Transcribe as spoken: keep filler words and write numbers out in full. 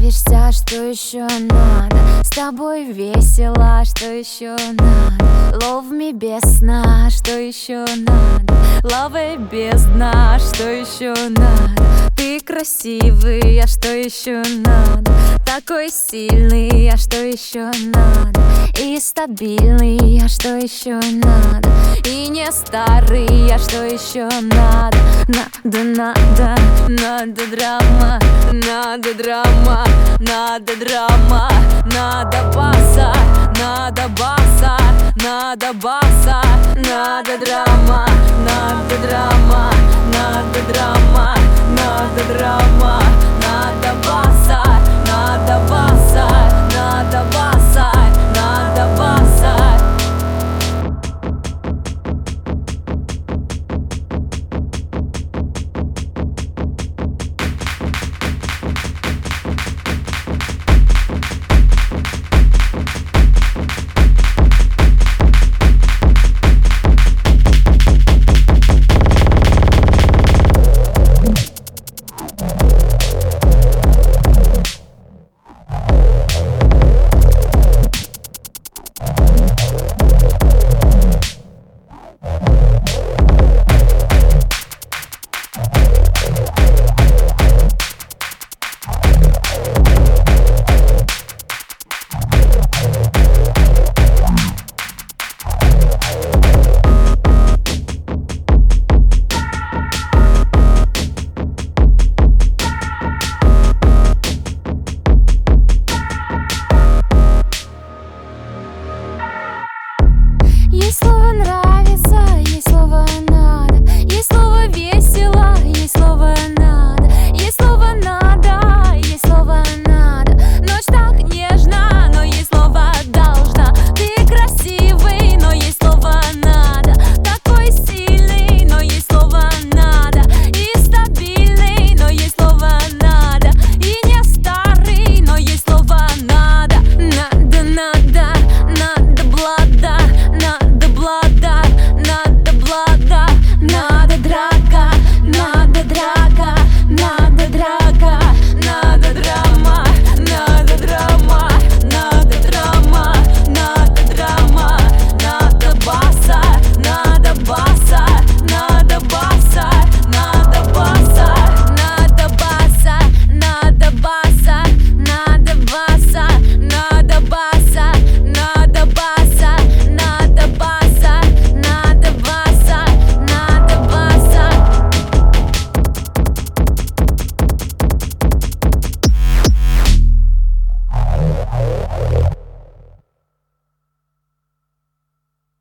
нравишься, что еще надо? С тобой весело, что еще надо? Love me без сна, что еще надо? Love без дна, что еще надо? Ты красивый, а что еще надо? Такой сильный, а что еще надо? И стабильный, а что еще надо? И не старый, а что еще надо? Надо, надо, надо драма, надо драма, надо драма, надо баса, надо баса, надо баса, надо драма, надо драма, надо драма, надо драма, надо баса.